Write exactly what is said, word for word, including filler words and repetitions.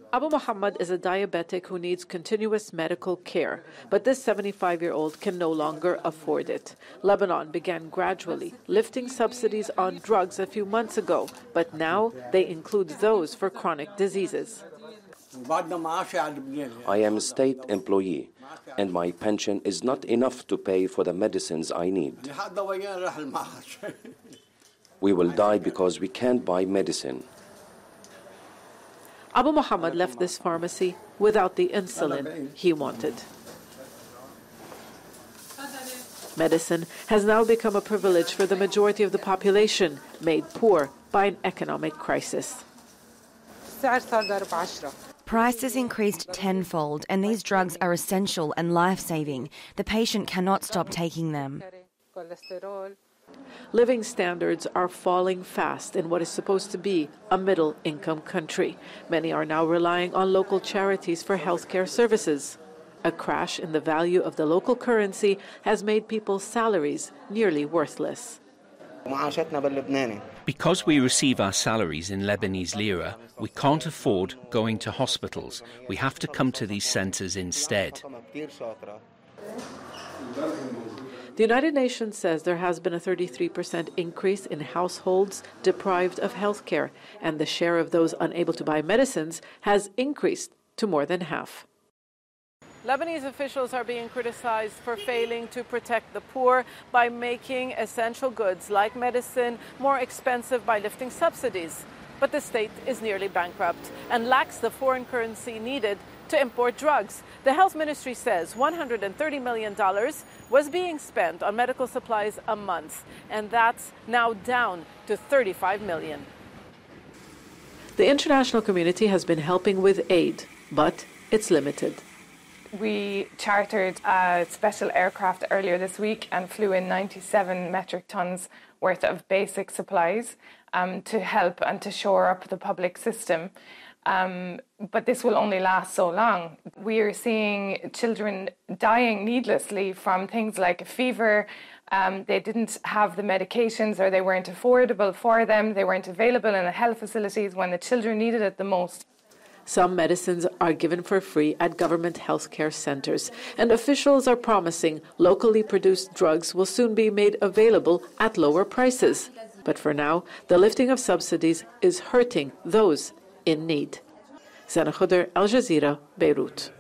Abu Muhammad is a diabetic who needs continuous medical care, but this seventy-five-year-old can no longer afford it. Lebanon began gradually lifting subsidies on drugs a few months ago, but now they include those for chronic diseases. I am a state employee, and my pension is not enough to pay for the medicines I need. We will die because we can't buy medicine. Abu Muhammad left this pharmacy without the insulin he wanted. Medicine has now become a privilege for the majority of the population, made poor by an economic crisis. Prices increased tenfold, and these drugs are essential and life-saving. The patient cannot stop taking them. Living standards are falling fast in what is supposed to be a middle-income country. Many are now relying on local charities for healthcare services. A crash in the value of the local currency has made people's salaries nearly worthless. Because we receive our salaries in Lebanese lira, we can't afford going to hospitals. We have to come to these centres instead. The United Nations says there has been a thirty-three percent increase in households deprived of health care, and the share of those unable to buy medicines has increased to more than half. Lebanese officials are being criticized for failing to protect the poor by making essential goods like medicine more expensive by lifting subsidies. But the state is nearly bankrupt and lacks the foreign currency needed to import drugs. The health ministry says one hundred thirty million dollars was being spent on medical supplies a month, and that's now down to thirty-five million dollars. The international community has been helping with aid, but it's limited. We chartered a special aircraft earlier this week and flew in ninety-seven metric tons worth of basic supplies um, to help and to shore up the public system. Um, but this will only last so long. We are seeing children dying needlessly from things like fever. Um, they didn't have the medications, or they weren't affordable for them. They weren't available in the health facilities when the children needed it the most. Some medicines are given for free at government healthcare centers, and officials are promising locally produced drugs will soon be made available at lower prices. But for now, the lifting of subsidies is hurting those in need. Zana Khuder, Al Jazeera, Beirut.